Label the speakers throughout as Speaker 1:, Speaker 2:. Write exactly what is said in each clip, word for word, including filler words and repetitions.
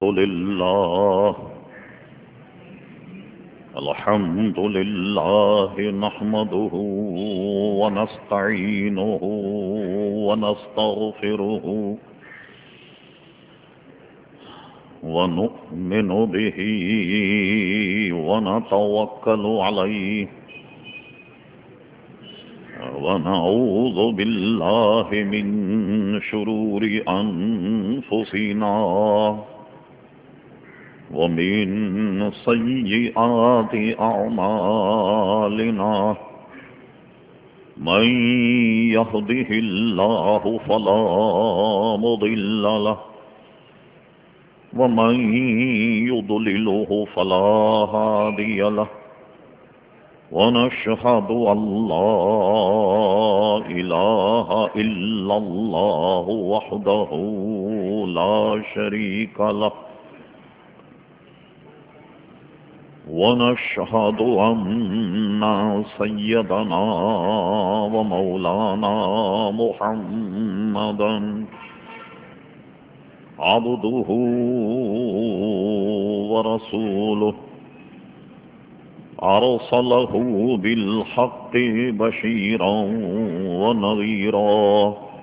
Speaker 1: لله الحمد لله نحمده ونستعينه ونستغفره ونؤمن به ونتوكل عليه ونعوذ بالله من شرور أنفسنا ومن سيئات أعمالنا من يهده الله فلا مضل له ومن يضلله فلا هادي له ونشهد أن لا إله إلا الله وحده لا شريك له ونشهد أن سيدنا ومولانا محمدا عبده ورسوله أرسله بالحق بشيرا ونذيرا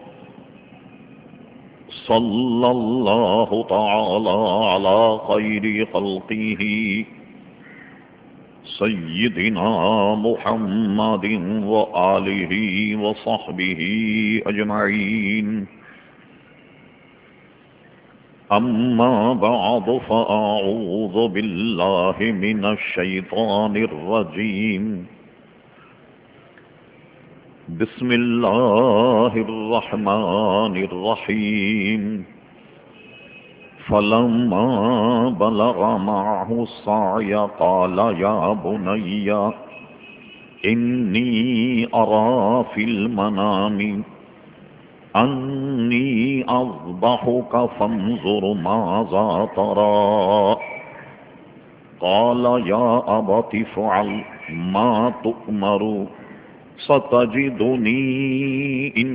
Speaker 1: صلى الله تعالى على خير خلقه سيدنا محمد وآله وصحبه أجمعين أما بعد فأعوذ بالله من الشيطان الرجيم بسم الله الرحمن الرحيم فلما بلغ معه السعي قال يا بني إني أرى في المنام أني أذبحك فانظر ماذا ترى قال يا أبت افعل ما تؤمر ستجدني إن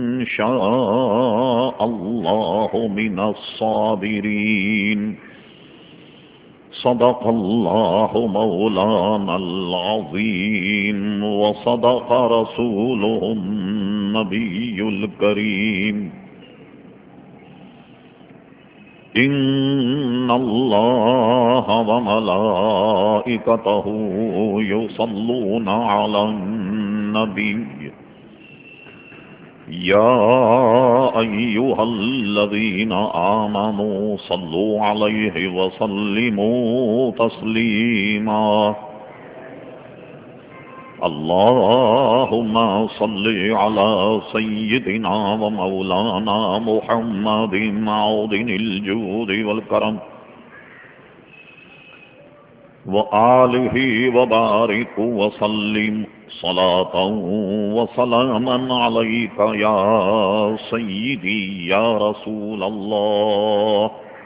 Speaker 1: شاء الله من الصابرين صدق الله مولانا العظيم وصدق رسوله النبي الكريم إن الله وملائكته يصلون على النبي يا أيها الذين آمنوا صلوا عليه وسلموا تسليما اللهم صل على سيدنا ومولانا محمد معدن الجود والكرم وآله وبارك وسلم صلاة وسلاما عليك يا سيدي يا رسول الله.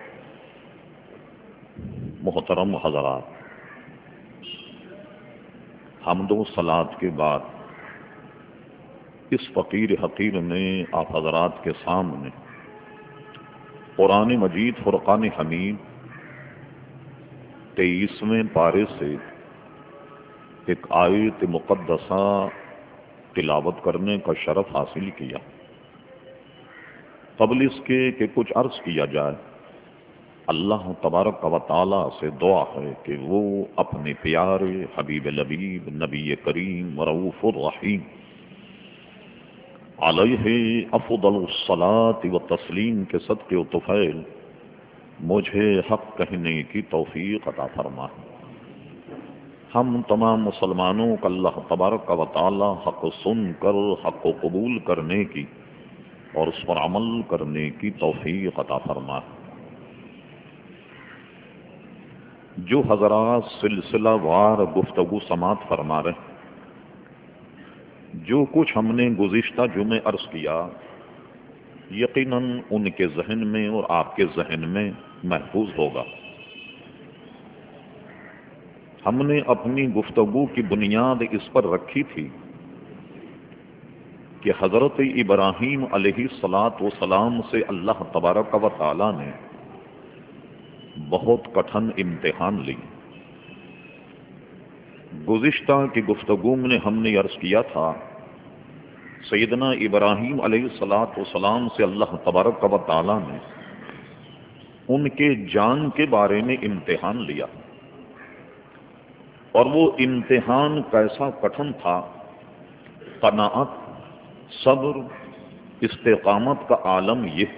Speaker 1: محترم حضرات، حمد و صلات کے بعد اس فقیر حقیر نے آپ حضرات کے سامنے قرآن مجید فرقان حمید تیئیسویں پارے سے ایک آیت مقدسہ تلاوت کرنے کا شرف حاصل کیا. قبل اس کے کہ کچھ عرض کیا جائے، اللہ تبارک و تعالی سے دعا ہے کہ وہ اپنے پیارے حبیب لبیب نبی کریم رؤوف الرحیم علیہ افضل الصلاۃ و تسلیم کے صدقے و طفیل مجھے حق کہنے کی توفیق عطا فرما. ہم تمام مسلمانوں کا اللہ تبارک و تعالی حق سن کر حق کو قبول کرنے کی اور اس پر عمل کرنے کی توفیق عطا فرما. جو حضرات سلسلہ وار گفتگو سماعت فرما رہے ہیں، جو کچھ ہم نے گزشتہ جمعے عرض کیا یقیناً ان کے ذہن میں اور آپ کے ذہن میں محفوظ ہوگا. ہم نے اپنی گفتگو کی بنیاد اس پر رکھی تھی کہ حضرت ابراہیم علیہ الصلاۃ والسلام سے اللہ تبارک و تعالی نے بہت کٹھن امتحان لی۔ گزشتہ کی گفتگو میں ہم نے عرض کیا تھا سیدنا ابراہیم علیہ الصلوۃ والسلام سے اللہ تبارک و تعالی نے ان کے جان کے بارے میں امتحان لیا، اور وہ امتحان کیسا کٹھن تھا۔ قناعت، صبر، استقامت کا عالم یہ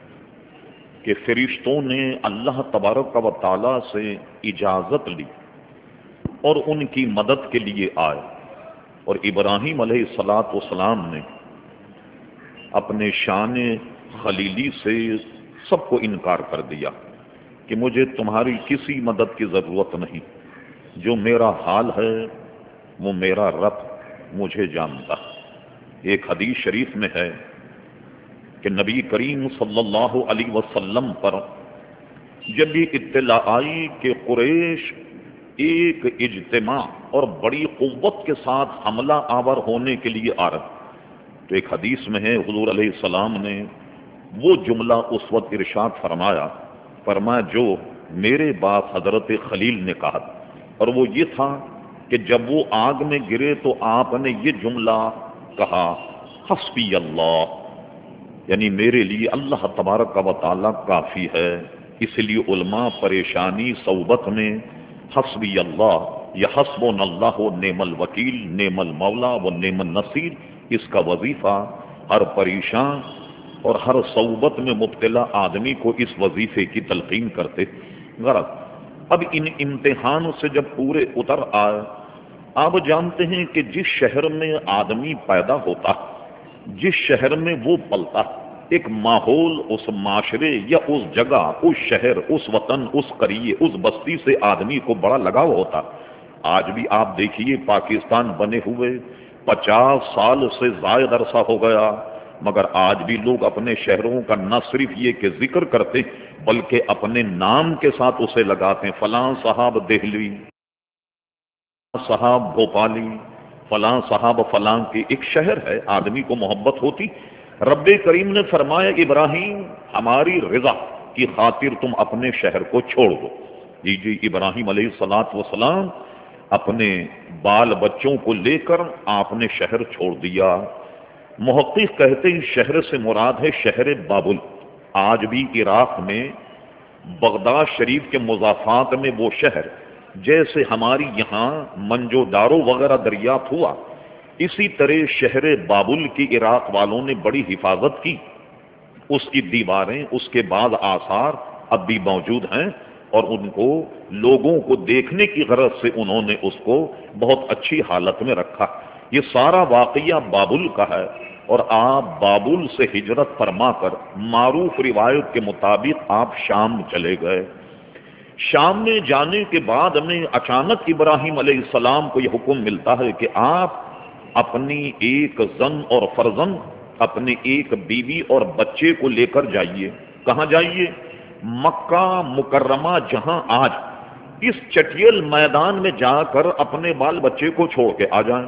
Speaker 1: کہ فرشتوں نے اللہ تبارک و تعالی سے اجازت لی اور ان کی مدد کے لیے آئے، اور ابراہیم علیہ الصلوۃ والسلام نے اپنے شان خلیلی سے سب کو انکار کر دیا کہ مجھے تمہاری کسی مدد کی ضرورت نہیں، جو میرا حال ہے وہ میرا رب مجھے جانتا۔ ایک حدیث شریف میں ہے کہ نبی کریم صلی اللہ علیہ وسلم پر جب یہ اطلاع آئی کہ قریش ایک اجتماع اور بڑی قوت کے ساتھ حملہ آور ہونے کے لیے آ رہا، تو ایک حدیث میں ہے حضور علیہ السلام نے وہ جملہ اس وقت ارشاد فرمایا فرمایا جو میرے باپ حضرت خلیل نے کہا، اور وہ یہ تھا کہ جب وہ آگ میں گرے تو آپ نے یہ جملہ کہا، حسبی اللہ، یعنی میرے لیے اللہ تبارک و تعالی کافی ہے۔ اس لیے علماء پریشانی صوبت میں حسبی اللہ یا حسبن اللہ و نعم الوکیل، نعم المولا و نعم النصیر، اس کا وظیفہ ہر پریشان اور ہر صوبت میں مبتلا آدمی کو اس وظیفے کی تلقین کرتے۔ غرض اب ان امتحانوں سے جب پورے اتر آئے، آپ جانتے ہیں کہ جس شہر میں آدمی پیدا ہوتا، جس شہر میں وہ پلتا، ایک ماحول اس معاشرے یا اس جگہ، اس شہر، اس وطن، اس قریے، اس بستی سے آدمی کو بڑا لگاؤ ہوتا۔ آج بھی آپ دیکھیے پاکستان بنے ہوئے پچاس سال سے زائد عرصہ ہو گیا، مگر آج بھی لوگ اپنے شہروں کا نہ صرف یہ کہ ذکر کرتے بلکہ اپنے نام کے ساتھ اسے لگاتے ہیں، فلاں صاحب دہلی، صاحب بھوپالی، فلاں صاحب فلاں کی ایک شہر ہے، آدمی کو محبت ہوتی۔ رب کریم نے فرمایا ابراہیم ہماری رضا کی خاطر تم اپنے شہر کو چھوڑ دو۔ جی جی ابراہیم علیہ الصلوۃ والسلام اپنے بال بچوں کو لے کر آپ نے شہر چھوڑ دیا۔ محقق کہتے ہیں شہر سے مراد ہے شہر بابل۔ آج بھی عراق میں بغداد شریف کے مضافات میں وہ شہر، جیسے ہماری یہاں منجو دارو وغیرہ دریافت ہوا، اسی طرح شہر بابل کی عراق والوں نے بڑی حفاظت کی۔ اس کی دیواریں، اس کے بعد آثار اب بھی موجود ہیں، اور ان کو لوگوں کو دیکھنے کی غرض سے انہوں نے اس کو بہت اچھی حالت میں رکھا۔ یہ سارا واقعہ بابل کا ہے، اور آپ بابل سے ہجرت فرما کر معروف روایت کے مطابق آپ شام چلے گئے۔ شام میں جانے کے بعد میں اچانک ابراہیم علیہ السلام کو یہ حکم ملتا ہے کہ آپ اپنی ایک زن اور فرزند، اپنے ایک بیوی اور بچے کو لے کر جائیے۔ کہاں جائیے؟ مکہ مکرمہ، جہاں آج اس چٹیل میدان میں جا کر اپنے بال بچے کو چھوڑ کے آ جائیں۔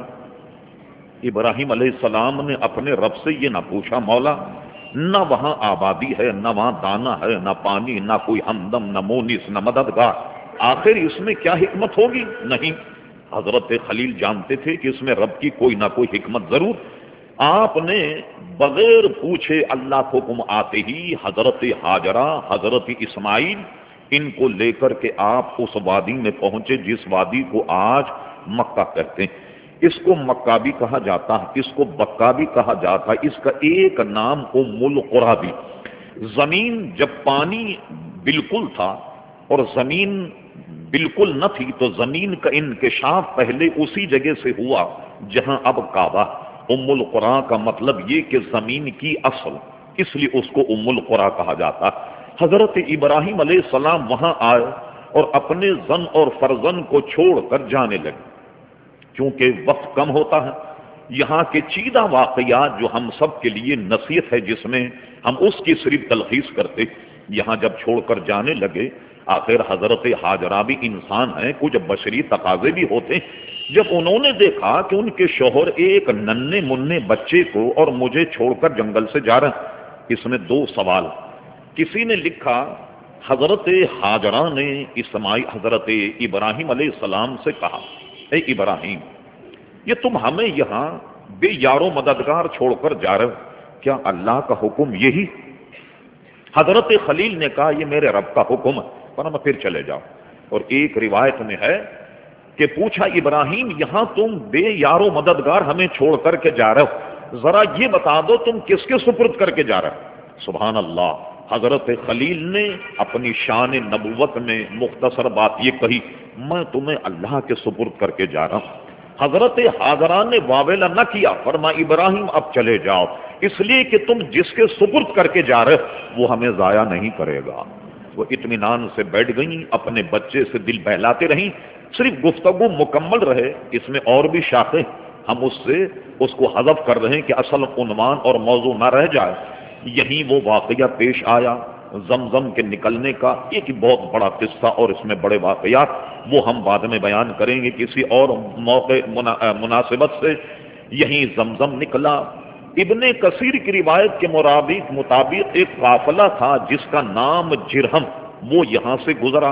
Speaker 1: ابراہیم علیہ السلام نے اپنے رب سے یہ نہ پوچھا مولا نہ وہاں آبادی ہے، نہ وہاں دانا ہے، نہ پانی، نہ کوئی ہمدم، نہ مونس، نہ مددگار، آخر اس میں کیا حکمت ہوگی؟ نہیں، حضرت خلیل جانتے تھے کہ اس میں رب کی کوئی نہ کوئی حکمت ضرور۔ آپ نے بغیر پوچھے اللہ کو حکم آتے ہی حضرت ہاجرہ، حضرت اسماعیل، ان کو لے کر کے آپ اس وادی میں پہنچے جس وادی کو آج مکہ کہتے ہیں۔ اس کو مکہ بھی کہا جاتا ہے، اس کو بکہ بھی کہا جاتا ہے، اس کا ایک نام ام القریٰ بھی۔ زمین جب پانی بالکل تھا اور زمین بالکل نہ تھی تو زمین کا انکشاف پہلے اسی جگہ سے ہوا جہاں اب کعبہ۔ ام القریٰ کا مطلب یہ کہ زمین کی اصل، اس لیے اس کو ام القریٰ کہا جاتا۔ حضرت ابراہیم علیہ السلام وہاں آئے اور اپنے زن اور فرزند کو چھوڑ کر جانے لگے۔ چونکہ وقت کم ہوتا ہے، یہاں کے چیدہ واقعات جو ہم سب کے لیے نصیحت ہے، جس میں ہم اس کی صرف تلخیص کرتے، یہاں جب چھوڑ کر جانے لگے، آخر حضرت ہاجرہ بھی انسان ہیں، کچھ بشری تقاضے بھی ہوتے۔ جب انہوں نے دیکھا کہ ان کے شوہر ایک ننھے منھے بچے کو اور مجھے چھوڑ کر جنگل سے جا رہے ہیں، اس میں دو سوال۔ کسی نے لکھا حضرت ہاجرہ نے اسماعیل حضرت ابراہیم علیہ السلام سے کہا، اے ابراہیم، یہ تم ہمیں یہاں بے یار و مددگار چھوڑ کر جا رہے ہو، کیا اللہ کا حکم یہی؟ حضرت خلیل نے کہا یہ میرے رب کا حکم ہے، فرمایا پھر چلے جاؤ۔ اور ایک روایت میں ہے کہ پوچھا ابراہیم یہاں تم بے یار و مددگار ہمیں چھوڑ کر کے جا رہے ہو، ذرا یہ بتا دو تم کس کے سپرد کر کے جا رہے ہو؟ سبحان اللہ، حضرت خلیل نے اپنی شان نبوت میں مختصر بات یہ کہی، میں تمہیں اللہ کے سپرد کر کے جا رہا ہوں۔ حضرت ہاجرہ نے واویلا نہ کیا، فرمایا ابراہیم اب چلے جاؤ، اس لیے کہ تم جس کے سپرد کر کے جا رہے وہ ہمیں ضائع نہیں کرے گا۔ وہ اطمینان سے بیٹھ گئیں، اپنے بچے سے دل بہلاتے رہیں، صرف گفتگو مکمل رہے، اس میں اور بھی شاخیں ہم اس سے اس کو حذف کر رہے ہیں کہ اصل عنوان اور موضوع نہ رہ جائے۔ یہیں وہ واقعہ پیش آیا زمزم کے نکلنے کا، ایک بہت بڑا قصہ اور اس میں بڑے واقعات، وہ ہم بعد میں بیان کریں گے کسی اور موقع مناسبت سے۔ یہیں زمزم نکلا۔ ابن کثیر کی روایت کے مطابق ایک قافلہ تھا جس کا نام جرہم، وہ یہاں سے گزرا،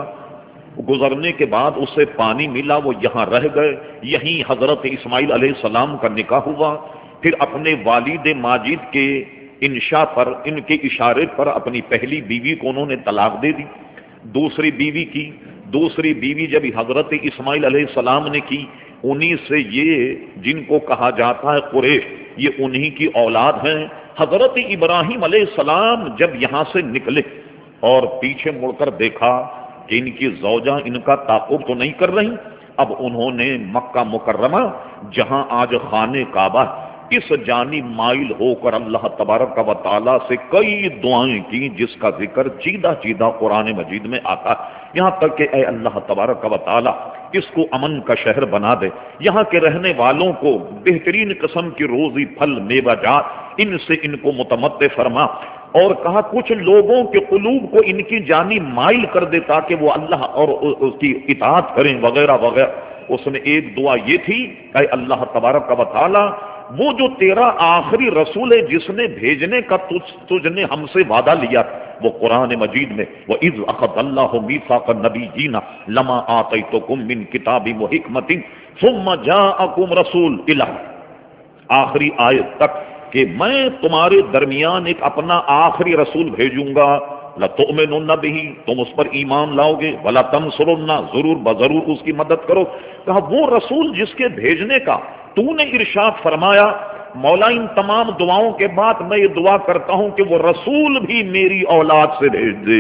Speaker 1: گزرنے کے بعد اسے پانی ملا، وہ یہاں رہ گئے۔ یہیں حضرت اسماعیل علیہ السلام کا نکاح ہوا، پھر اپنے والد ماجد کے انشاء پر، ان کے اشارے پر اپنی پہلی بیوی کو انہوں نے طلاق دے دی، دوسری بیوی کی، دوسری بیوی جب حضرت اسماعیل علیہ السلام نے کی، انہی سے یہ جن کو کہا جاتا ہے قریش، یہ انہی کی اولاد ہیں۔ حضرت ابراہیم علیہ السلام جب یہاں سے نکلے اور پیچھے مڑ کر دیکھا کہ ان کی زوجہ ان کا تعاقب تو نہیں کر رہی، اب انہوں نے مکہ مکرمہ جہاں آج خانہ کعبہ، اس جانب مائل ہو کر اللہ تبارک و تعالیٰ سے کئی دعائیں کی جس کا ذکر چیدہ چیدہ قرآن مجید میں آتا، یہاں تک کہ اے اللہ تبارک و تعالیٰ اس کو امن کا شہر بنا دے، یہاں کے رہنے والوں کو بہترین قسم کی روزی پھل میوہ جات ان سے ان کو متمتع فرما، اور کہا کچھ لوگوں کے قلوب کو ان کی جانب مائل کر دے تاکہ وہ اللہ اور اس کی اطاعت کریں وغیرہ وغیرہ۔ اس میں ایک دعا یہ تھی، اے اللہ تبارک و تعالیٰ وہ جو تیرا آخری رسول ہے جس نے بھیجنے کا تجھ, تجھ نے ہم سے وعدہ لیا، وہ قرآن مجید میں وَإِذْ أَخَذَ اللَّهُ مِيثَاقَ النَّبِيِّينَ لَمَا آتَيْتُكُم مِّن كِتَابٍ وَحِكْمَةٍ ثُمَّ جَاءَكُمْ رَسُولٌ إِلَىٰ، آخری آیت تک کہ میں تمہارے درمیان ایک اپنا آخری رسول بھیجوں گا، لَتُؤْمِنُنَّ بِهِ، تم اس پر ایمان لاؤ گے، وَلَا تَنصُرُنَّ، ضرور بضرور اس کی مدد کرو۔ کہا وہ رسول جس کے بھیجنے کا تو نے ارشاد فرمایا، مولا ان تمام دعاؤں کے بعد میں یہ دعا کرتا ہوں کہ وہ رسول بھی میری اولاد سے بھیج دے۔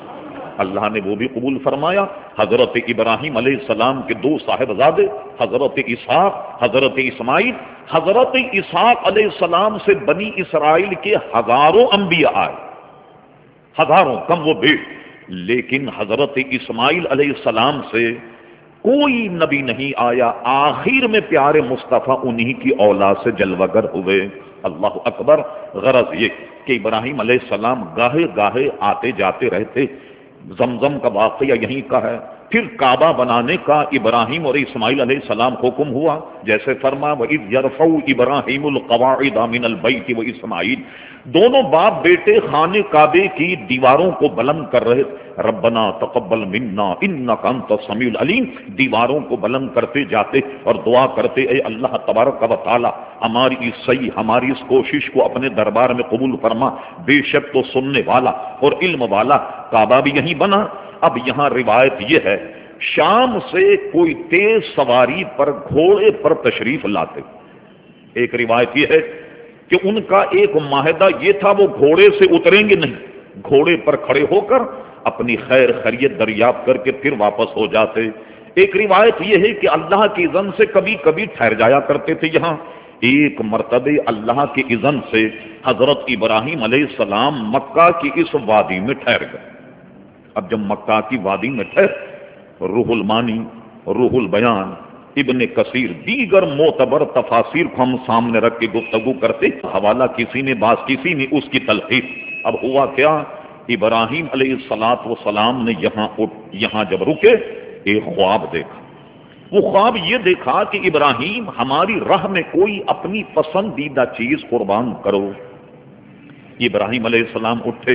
Speaker 1: اللہ نے وہ بھی قبول فرمایا۔ حضرت ابراہیم علیہ السلام کے دو صاحبزادے حضرت اسحاق، حضرت اسماعیل۔ حضرت اسحاق علیہ السلام سے بنی اسرائیل کے ہزاروں انبیاء آئے، ہزاروں کم و بیش، لیکن حضرت اسماعیل علیہ السلام سے کوئی نبی نہیں آیا، آخر میں پیارے مصطفیٰ انہی کی اولاد سے جلوہ گر ہوئے۔ اللہ اکبر۔ غرض یہ کہ ابراہیم علیہ السلام گاہے گاہے آتے جاتے رہتے، زمزم کا واقعہ یہیں کا ہے۔ پھر کعبہ بنانے کا ابراہیم اور اسماعیل علیہ السلام حکم ہوا، جیسے فرما وَإِذْ يَرْفَعُ إِبْرَاهِيمُ الْقَوَاعِدَ مِنَ الْبَيْتِ وَإِسْمَاعِيلُ، دونوں باپ بیٹے خانہ کعبے کی دیواروں کو بلند کر رہے، ربنا تقبل منا انک انت السمیع العلیم، دیواروں کو بلند کرتے جاتے اور دعا کرتے، اے اللہ تبارک و تعالی ہماری اس صحیح ہماری اس کوشش کو اپنے دربار میں قبول فرما، بے شک تو سننے والا اور علم والا۔ کعبہ بھی یہیں بنا۔ اب یہاں روایت یہ ہے، شام سے کوئی تیز سواری پر گھوڑے پر تشریف لاتے۔ ایک روایت یہ ہے کہ ان کا ایک معاہدہ یہ تھا وہ گھوڑے سے اتریں گے نہیں، گھوڑے پر کھڑے ہو کر اپنی خیر خیریت دریافت کر کے پھر واپس ہو جاتے۔ ایک روایت یہ ہے کہ اللہ کی اذن سے کبھی کبھی ٹھہر جایا کرتے تھے یہاں۔ ایک مرتبہ اللہ کی اذن سے حضرت ابراہیم علیہ السلام مکہ کی اس وادی میں ٹھہر گئے۔ اب جب مکہ کی وادی میں ٹھہر، روح المانی، روح البیان، ابن کثیر، دیگر معتبر تفاسیر کو ہم سامنے رکھ کے گفتگو کرتے، حوالہ کسی نے باز کسی نے اس کی تلخیص۔ اب ہوا کیا، ابراہیم علیہ الصلاۃ والسلام نے یہاں یہاں جب رکے ایک خواب دیکھا۔ وہ خواب یہ دیکھا کہ ابراہیم ہماری راہ میں کوئی اپنی پسندیدہ چیز قربان کرو۔ ابراہیم علیہ السلام اٹھے،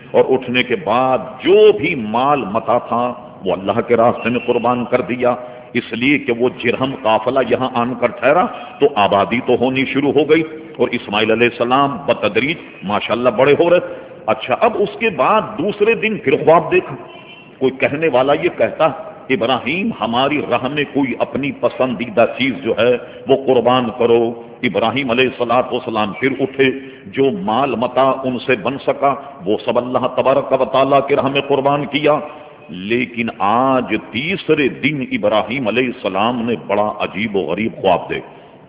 Speaker 1: اور اٹھنے کے بعد جو بھی مال متا تھا وہ اللہ کے راستے میں قربان کر دیا، اس لیے کہ وہ جرہم قافلہ یہاں آن کر ٹھہرا تو آبادی تو ہونی شروع ہو گئی، اور اسماعیل علیہ السلام بتدریج ماشاءاللہ بڑے ہو رہے۔ اچھا، اب اس کے بعد دوسرے دن پھر خواب دیکھا، کوئی کہنے والا یہ کہتا ابراہیم ہماری راہ میں کوئی اپنی پسندیدہ چیز جو ہے وہ قربان کرو۔ ابراہیم علیہ الصلوۃ والسلام پھر اٹھے، جو مال متا ان سے بن سکا وہ سب اللہ تبارک و تعالیٰ کے راہ میں قربان کیا۔ لیکن آج تیسرے دن ابراہیم علیہ السلام نے بڑا عجیب و غریب خواب دیکھا۔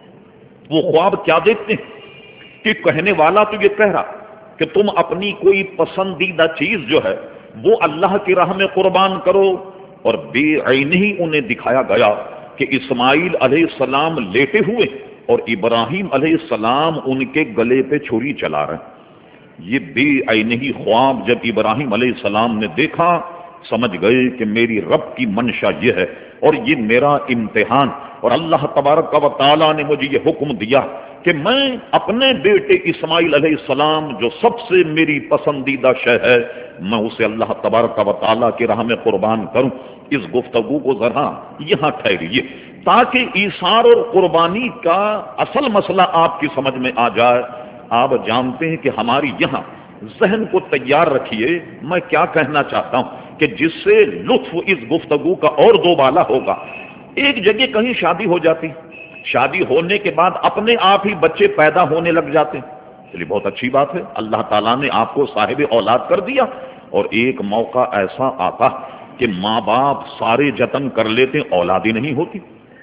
Speaker 1: وہ خواب کیا دیکھتے ہیں کہ کہنے والا تو یہ کہہ رہا کہ تم اپنی کوئی پسندیدہ چیز جو ہے وہ اللہ کی راہ میں قربان کرو، اور بے عین ہی انہیں دکھایا گیا کہ اسماعیل علیہ السلام لیٹے ہوئے اور ابراہیم علیہ السلام ان کے گلے پہ چھری چلا رہے ہیں۔ یہ بے عین ہی خواب جب ابراہیم علیہ السلام نے دیکھا، سمجھ گئے کہ میری رب کی منشا یہ ہے اور یہ میرا امتحان، اور اللہ تبارک و تعالیٰ نے مجھے یہ حکم دیا کہ میں اپنے بیٹے اسماعیل علیہ السلام جو سب سے میری پسندیدہ شے ہے میں اسے اللہ تبارک و تعالیٰ کی راہ میں قربان کروں۔ اس گفتگو کو ذرا یہاں ٹھہریے تاکہ ایثار اور قربانی کا اصل مسئلہ آپ کی سمجھ میں آ جائے۔ آپ جانتے ہیں کہ ہماری یہاں ذہن کو تیار رکھیے، میں کیا کہنا چاہتا ہوں کہ جس سے لطف اس گفتگو کا اور دوبالا ہوگا۔ ایک جگہ کہیں شادی ہو جاتی، شادی ہونے کے بعد اپنے آپ ہی بچے پیدا ہونے لگ جاتے، چلیے بہت اچھی بات ہے، اللہ تعالیٰ نے آپ کو صاحب اولاد کر دیا۔ اور ایک موقع ایسا آتا کہ ماں باپ سارے جتن کر لیتے، اولاد ہی نہیں ہوتی۔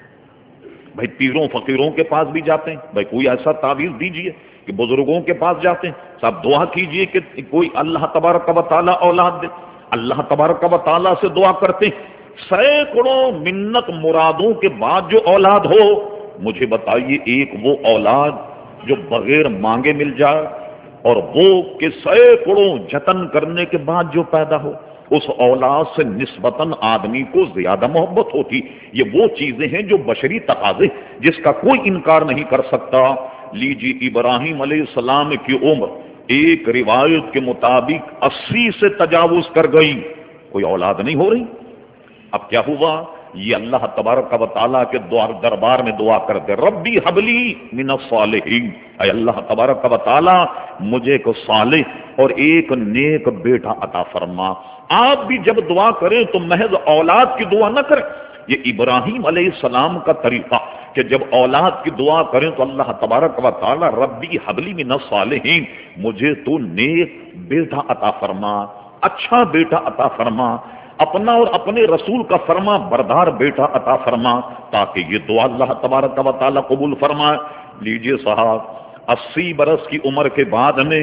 Speaker 1: بھائی پیروں فقیروں کے پاس بھی جاتے ہیں، بھائی کوئی ایسا تعویذ دیجئے، کہ بزرگوں کے پاس جاتے ہیں، صاحب دعا کیجئے کہ کوئی اللہ تبارک و تعالیٰ اولاد دے، اللہ تبارک و تعالیٰ سے دعا کرتے ہیں، سینکڑوں منت مرادوں کے بعد جو اولاد ہو، مجھے بتائیے ایک وہ اولاد جو بغیر مانگے مل جائے، اور وہ کہ سینکڑوں جتن کرنے کے بعد جو پیدا ہو، اس اولاد سے نسبتاً آدمی کو زیادہ محبت ہوتی۔ یہ وہ چیزیں ہیں جو بشری تقاضے جس کا کوئی انکار نہیں کر سکتا۔ لیجیے ابراہیم علیہ السلام کی عمر ایک روایت کے مطابق اسی سے تجاوز کر گئی، کوئی اولاد نہیں ہو رہی۔ اب کیا ہوا؟ یہ اللہ تبارک و تعالیٰ کے دربار میں دعا کرتے، ربی حبلی من الصالحین، اے اللہ تبارک و تعالیٰ مجھے ایک صالح اور ایک نیک بیٹا عطا فرما۔ آپ بھی جب دعا کریں تو محض اولاد کی دعا نہ کریں، یہ ابراہیم علیہ السلام کا طریقہ کہ جب اولاد کی دعا کریں تو اللہ تبارک و تعالیٰ ربی حبلی من الصالحین، مجھے تو نیک بیٹا عطا فرما، اچھا بیٹا عطا فرما، اپنا اور اپنے رسول کا فرما بردار بیٹا عطا فرما، تاکہ یہ دعا اللہ تبارک و تعالیٰ قبول فرمائے۔ لیجئے صاحب، اسی برس کی عمر کے بعد میں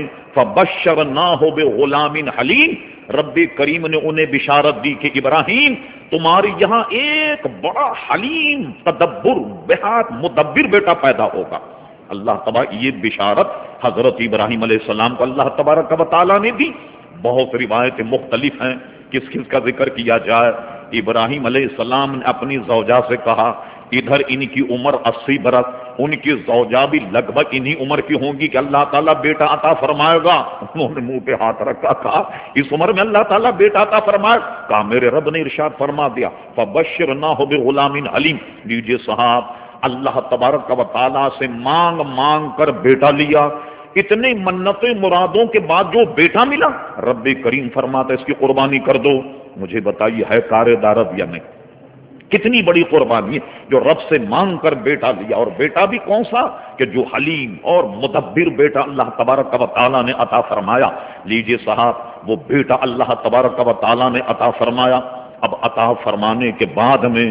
Speaker 1: فبشرناہ بغلام حلیم، رب کریم نے انہیں بشارت دی کہ ابراہیم تمہاری یہاں ایک بڑا حلیم تدبر بہت مدبر بیٹا پیدا ہوگا۔ اللہ تبارک یہ بشارت حضرت ابراہیم علیہ السلام کو اللہ تبارک و تعالیٰ نے دی۔ بہت روایتیں مختلف ہیں، کس کس کا ذکر کیا جائے۔ ابراہیم علیہ السلام نے اپنی زوجہ سے کہا، ادھر ان کی عمر اسی برس، ان کی زوجہ بھی لگ بھگ انہی عمر کی ہوں گی کہ اللہ تعالیٰ بیٹا عطا فرمائے گا۔ انہوں نے منہ پہ ہاتھ رکھا، کہا اس عمر میں اللہ تعالیٰ بیٹا عطا فرمائے؟ کہا میرے رب نے ارشاد فرما دیا فبشرناہ بغلام حلیم۔ لیجیے صاحب، اللہ تبارک و تعالیٰ سے مانگ مانگ کر بیٹا لیا، اتنے منتیں مرادوں کے بعد جو بیٹا ملا، رب کریم فرماتا اس کی قربانی کر دو۔ مجھے بتائیے ہے کار دارت یا نہیں؟ کتنی بڑی قربانی ہے جو رب سے مانگ کر بیٹا لیا، اور بیٹا بھی کون سا کہ جو حلیم اور مدبر بیٹا اللہ تبارک و تعالیٰ نے عطا فرمایا۔ لیجئے صاحب، وہ بیٹا اللہ تبارک و تعالیٰ نے عطا فرمایا۔ اب عطا فرمانے کے بعد میں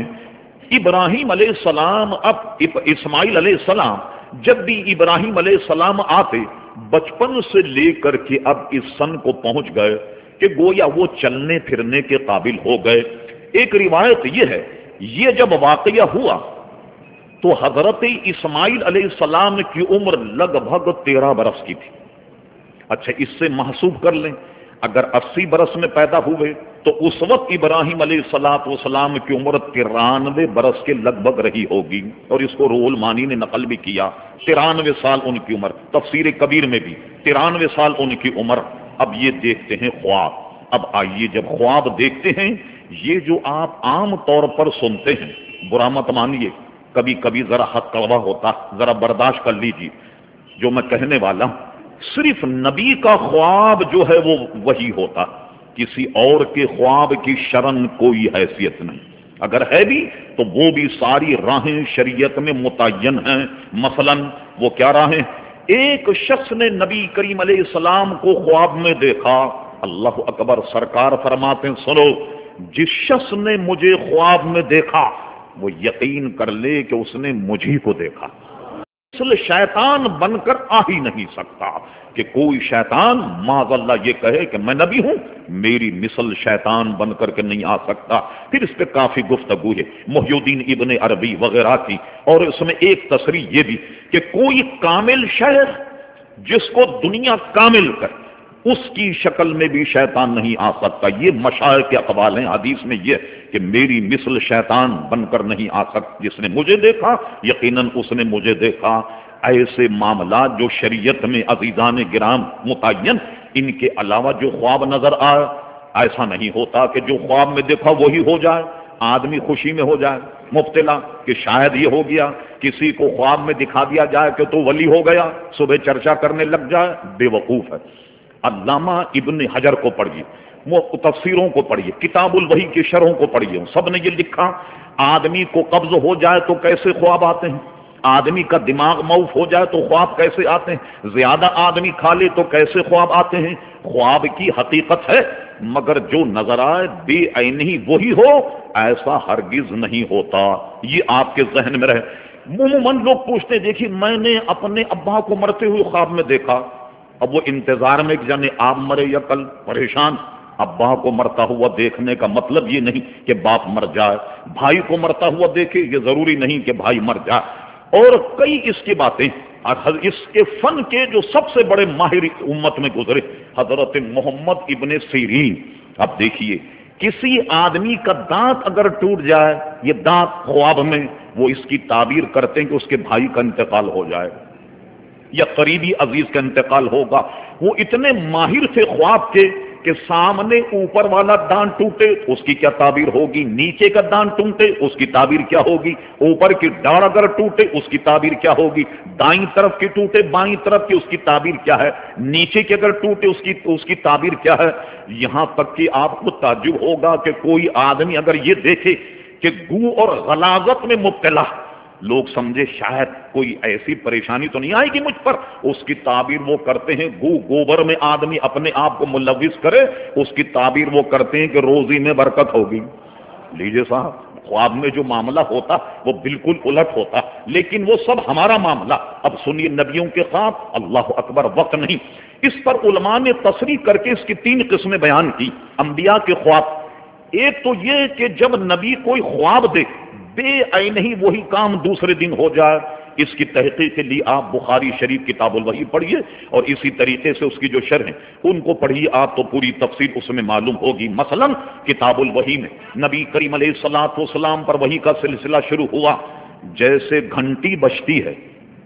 Speaker 1: ابراہیم علیہ السلام، اب اسماعیل علیہ السلام جب بھی ابراہیم علیہ السلام آتے، بچپن سے لے کر کے اب اس سن کو پہنچ گئے کہ گویا وہ چلنے پھرنے کے قابل ہو گئے۔ ایک روایت یہ ہے، یہ جب واقعہ ہوا تو حضرت اسماعیل علیہ السلام کی عمر لگ بھگ تیرہ برس کی تھی۔ اچھا، اس سے محسوب کر لیں، اگر اسی برس میں پیدا ہوئے تو اس وقت ابراہیم علیہ الصلوۃ والسلام کی عمر ترانوے برس کے لگ بھگ رہی ہوگی، اور اس کو روح المانی نے نقل بھی کیا، ترانوے سال ان کی عمر، تفسیر کبیر میں بھی ترانوے سال ان کی عمر۔ اب یہ دیکھتے ہیں خواب. اب آئیے جب خواب دیکھتے ہیں، یہ جو آپ عام طور پر سنتے ہیں، برا مت مانیے، کبھی کبھی ذرا حق کڑوا ہوتا، ذرا برداشت کر لیجیے جو میں کہنے والا ہوں. صرف نبی کا خواب جو ہے وہ وہی ہوتا، کسی اور کے خواب کی شرن کوئی حیثیت نہیں. اگر ہے بھی تو وہ بھی ساری راہیں شریعت میں متعین ہیں. مثلا وہ کیا راہیں؟ ایک شخص نے نبی کریم علیہ السلام کو خواب میں دیکھا. اللہ اکبر. سرکار فرماتے ہیں سنو، جس شخص نے مجھے خواب میں دیکھا وہ یقین کر لے کہ اس نے مجھی کو دیکھا. مثل شیطان بن کر آ ہی نہیں سکتا کہ کوئی شیطان معاذ اللہ یہ کہے کہ میں نبی ہوں، میری مثل شیطان بن کر کے نہیں آ سکتا. پھر اس پہ کافی گفتگو ہے محی الدین ابن عربی وغیرہ کی، اور اس میں ایک تصریح یہ بھی کہ کوئی کامل شخص جس کو دنیا کامل کر، اس کی شکل میں بھی شیطان نہیں آ سکتا. یہ مشائخ کے اقوال ہیں. حدیث میں یہ کہ میری مثل شیطان بن کر نہیں آ سکتا. جس نے مجھے دیکھا یقیناً اس نے مجھے دیکھا. ایسے معاملات جو شریعت میں عزیزان گرام متعین، ان کے علاوہ جو خواب نظر آئے، ایسا نہیں ہوتا کہ جو خواب میں دیکھا وہی ہو جائے. آدمی خوشی میں ہو جائے مبتلا کہ شاید یہ ہو گیا. کسی کو خواب میں دکھا دیا جائے کہ تو ولی ہو گیا، صبح چرچا کرنے لگ جائے. بے وقوف ہے. علامہ ابن حجر کو پڑھیے، وہ تفسیروں کو پڑھیے، کتاب الوحی کی شرحوں کو پڑھیے، سب نے یہ لکھا آدمی کو قبض ہو جائے تو کیسے خواب آتے ہیں، آدمی کا دماغ معاف ہو جائے تو خواب کیسے آتے ہیں، زیادہ آدمی کھا لے تو کیسے خواب آتے ہیں. خواب کی حقیقت ہے، مگر جو نظر آئے بے عینی وہی ہو، ایسا ہرگز نہیں ہوتا. یہ آپ کے ذہن میں رہے. عموماً لوگ پوچھتے دیکھیے میں نے اپنے ابا کو مرتے ہوئے خواب میں دیکھا. اب وہ انتظار میں کہ جانے آپ مرے یا کل، پریشان. ابا کو مرتا ہوا دیکھنے کا مطلب یہ نہیں کہ باپ مر جائے، بھائی کو مرتا ہوا دیکھے یہ ضروری نہیں کہ بھائی مر جائے. اور کئی اس کی باتیں، اور اس کے فن کے جو سب سے بڑے ماہر امت میں گزرے حضرت محمد ابن سیرین. اب دیکھیے کسی آدمی کا دانت اگر ٹوٹ جائے، یہ دانت خواب میں، وہ اس کی تعبیر کرتے ہیں کہ اس کے بھائی کا انتقال ہو جائے یا قریبی عزیز کا انتقال ہوگا. وہ اتنے ماہر تھے خواب کے کہ سامنے اوپر والا دانت ٹوٹے اس کی کیا تعبیر ہوگی، نیچے کا دانت ٹوٹے اس کی تعبیر کیا ہوگی، اوپر کی ڈاڑھ اگر ٹوٹے اس کی تعبیر کیا ہوگی، دائیں طرف کی ٹوٹے بائیں طرف کی اس کی تعبیر کیا ہے، نیچے کی اگر ٹوٹے اس کی اس کی تعبیر کیا ہے. یہاں تک کہ آپ کو تعجب ہوگا کہ کوئی آدمی اگر یہ دیکھے کہ گو اور غلاظت میں مبتلا، لوگ سمجھے شاید کوئی ایسی پریشانی تو نہیں آئے گی مجھ پر، اس کی تعبیر وہ کرتے ہیں گو گوبر میں آدمی اپنے آپ کو ملوث کرے، اس کی تعبیر وہ کرتے ہیں کہ روزی میں برکت ہوگی. لیجئے صاحب، خواب میں جو معاملہ ہوتا وہ بالکل الٹ ہوتا، لیکن وہ سب ہمارا معاملہ. اب سنیے نبیوں کے خواب. اللہ اکبر، وقت نہیں. اس پر علماء نے تصریح کر کے اس کی تین قسمیں بیان کی انبیاء کے خواب. ایک تو یہ کہ جب نبی کوئی خواب دیکھ بے عین ہی وہی کام دوسرے دن ہو جائے. اس کی تحقیق کے لیے آپ بخاری شریف کتاب الوحی پڑھیے، اور اسی طریقے سے اس کی جو شرح ہیں ان کو پڑھیے، آپ تو پوری تفصیل اس میں معلوم ہوگی. مثلا کتاب الوحی میں نبی کریم علیہ الصلوۃ والسلام پر وحی کا سلسلہ شروع ہوا. جیسے گھنٹی بجتی ہے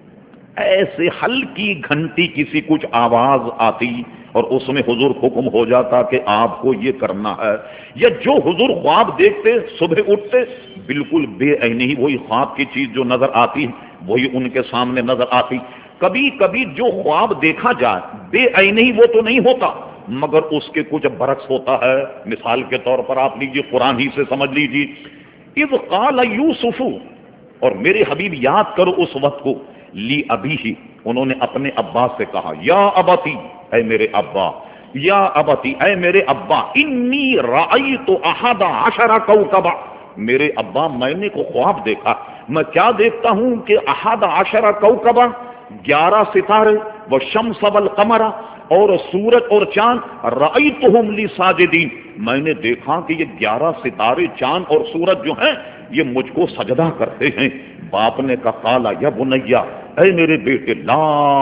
Speaker 1: ایسے ہلکی گھنٹی کسی کچھ آواز آتی اور اس میں حضور حکم ہو جاتا کہ آپ کو یہ کرنا ہے. یا جو حضور خواب دیکھتے صبح اٹھتے بالکل بے عینی ہی وہی خواب کی چیز جو نظر آتی وہی ان کے سامنے نظر آتی. کبھی کبھی جو خواب دیکھا جائے بے عینی ہی وہ تو نہیں ہوتا مگر اس کے کچھ برعکس ہوتا ہے. مثال کے طور پر آپ لیجیے، قرآن ہی سے سمجھ لیجیے، اذ قال یوسف، اور میرے حبیب یاد کرو اس وقت کو، لی ابھی ہی انہوں نے اپنے ابا سے کہا، یا ابتی، اے میرے ابا، یا ابتی، اے میرے ابا، انی رأیت احد عشر کوکبا، میرے ابا میں نے کو خواب دیکھا. میں کیا دیکھتا ہوں کہ احد عشر کوکبا، گیارہ ستارے، والشمس والقمر، اور سورج اور چاند، رأیتہم لی ساجدین، میں نے دیکھا کہ یہ گیارہ ستارے چاند اور سورج جو ہیں یہ مجھ کو سجدہ کرتے ہیں. باپ نے کہا قال یا بنیا، اے میرے بیٹے لا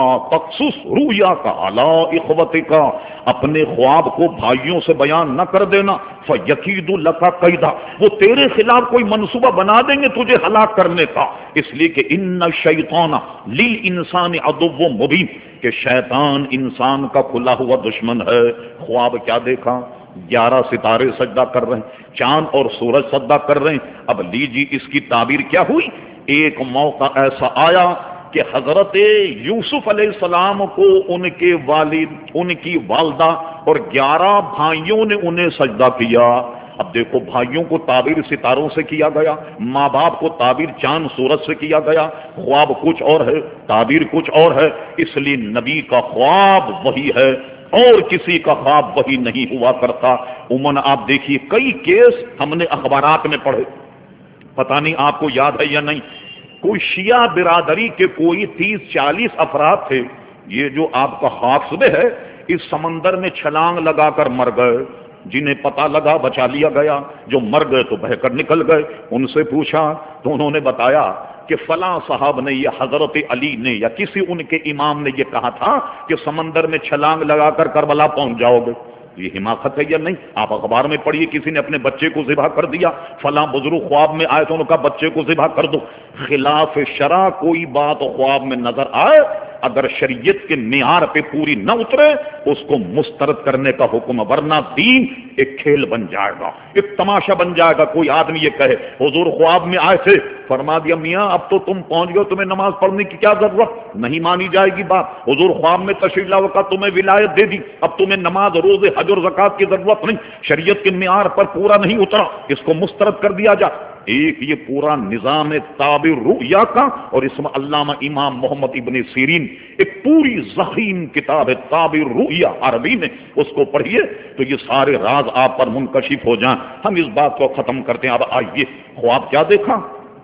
Speaker 1: تقصص رؤیا کا علی اخوتک، اپنے خواب کو بھائیوں سے بیان نہ کر دینا، فیکید لک کیدا، وہ تیرے خلاف کوئی منصوبہ بنا دیں گے تجھے ہلاک کرنے کا، اس لیے کہ ان الشیطان للانسان عدو مبین، کہ شیطان انسان کا کھلا ہوا دشمن ہے۔ خواب کیا دیکھا؟ گیارہ ستارے سجدہ کر رہے ہیں، چاند اور سورج سجدہ کر رہے ہیں۔ اب لیجیے اس کی تعبیر کیا ہوئی؟ ایک موقع ایسا آیا کہ حضرت یوسف علیہ السلام کو ان کے والد، ان کی والدہ اور گیارہ بھائیوں نے انہیں سجدہ کیا۔ اب دیکھو، بھائیوں کو تعبیر ستاروں سے کیا گیا، ماں باپ کو تعبیر چاند سورج سے کیا گیا، خواب کچھ اور ہے، تعبیر کچھ اور ہے۔ اس لیے نبی کا خواب وہی ہے اور کسی کا خواب وہی نہیں ہوا کرتا۔ عموماً آپ دیکھیے کئی کیس ہم نے اخبارات میں پڑھے، پتہ نہیں آپ کو یاد ہے یا نہیں، کوئی شیعہ برادری کے کوئی تیس چالیس افراد تھے، یہ جو آپ کا حافظ ہے، اس سمندر میں چھلانگ لگا کر مر گئے، جنہیں پتہ لگا بچا لیا گیا، جو مر گئے تو بہہ کر نکل گئے۔ ان سے پوچھا تو انہوں نے بتایا کہ فلاں صاحب نے، یا حضرت علی نے، یا کسی ان کے امام نے یہ کہا تھا کہ سمندر میں چھلانگ لگا کر کربلا پہنچ جاؤ گے۔ یہ حماقت ہے یا نہیں؟ آپ اخبار میں پڑھیے کسی نے اپنے بچے کو ذبح کر دیا، فلاں بزرگ خواب میں آئے تو انہوں نے کہا بچے کو ذبح کر دو۔ خلاف شرع کوئی بات خواب میں نظر آئے، اگر شریعت کے معیار پہ پوری نہ اترے اس کو مسترد کرنے کا حکم، ورنہ دین ایک کھیل بن جائے گا، ایک تماشا بن جائے گا۔ کوئی آدمی یہ کہے حضور خواب میں آئے تھے، فرما دیا میاں اب تو تم پہنچ گئے، تمہیں نماز پڑھنے کی کیا ضرورت، نہیں مانی جائے گی بات۔ حضور خواب میں تشریف لاؤ کا تمہیں ولایت دے دی، اب تمہیں نماز، روزے، حج اور زکات کی ضرورت نہیں، شریعت کے معیار پر پورا نہیں اترا، اس کو مسترد کر دیا جا۔ ایک یہ پورا نظام تعبیر رؤیا کا، اور اس میں علامہ امام محمد ابن سیرین ایک پوری ضخیم کتاب ہے تعبیر رؤیا عربی میں، اس کو پڑھیے تو یہ سارے راز آپ پر منکشف ہو جائیں۔ ہم اس بات کو ختم کرتے ہیں۔ اب آئیے، خواب کیا دیکھا؟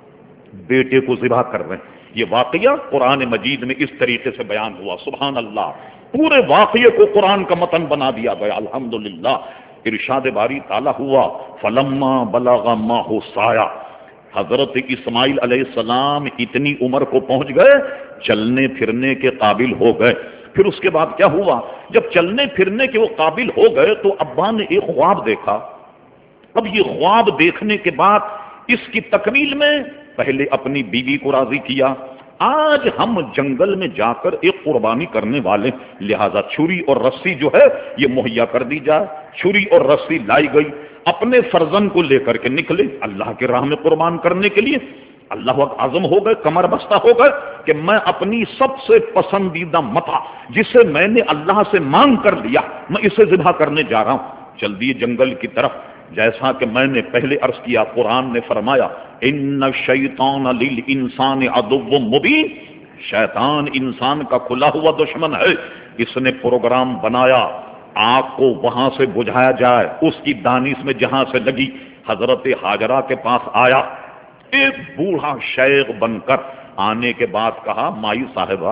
Speaker 1: بیٹے کو ذبح کر رہے ہیں۔ یہ واقعہ قرآن مجید میں اس طریقے سے بیان ہوا، سبحان اللہ، پورے واقعے کو قرآن کا متن بنا دیا گیا، الحمدللہ۔ ارشاد باری تعالیٰ ہوا فلما بلغ معہ السعی، حضرت اسماعیل علیہ السلام اتنی عمر کو پہنچ گئے، چلنے پھرنے کے قابل ہو گئے۔ پھر اس کے بعد کیا ہوا؟ جب چلنے پھرنے کے وہ قابل ہو گئے تو ابا نے ایک خواب دیکھا۔ اب یہ خواب دیکھنے کے بعد اس کی تکمیل میں پہلے اپنی بیوی کو راضی کیا، آج ہم جنگل میں جا کر ایک قربانی کرنے والے، لہذا چھری اور رسی جو ہے یہ مہیا کر دی جائے۔ چھری اور رسی لائی گئی، اپنے فرزند کو لے کر کے نکلے اللہ کے راہ میں قربان کرنے کے لیے۔ اللہ عزم ہو گئے، کمر بستہ ہو گئے کہ میں اپنی سب سے پسندیدہ متاع جسے میں نے اللہ سے مانگ کر لیا، میں اسے ذبح کرنے جا رہا ہوں۔ چل دیے جنگل کی طرف، جیسا کہ میں نے پہلے عرض کیا، قرآن نے فرمایا ان الشیطان للانسان عدو مبین، شیطان انسان کا کھلا ہوا دشمن ہے۔ اس نے پروگرام بنایا آگ کو وہاں سے بجھایا جائے، اس کی دانش میں جہاں سے لگی، حضرت ہاجرہ کے پاس آیا ایک بوڑھا شیخ بن کر، آنے کے بعد کہا مائی صاحبہ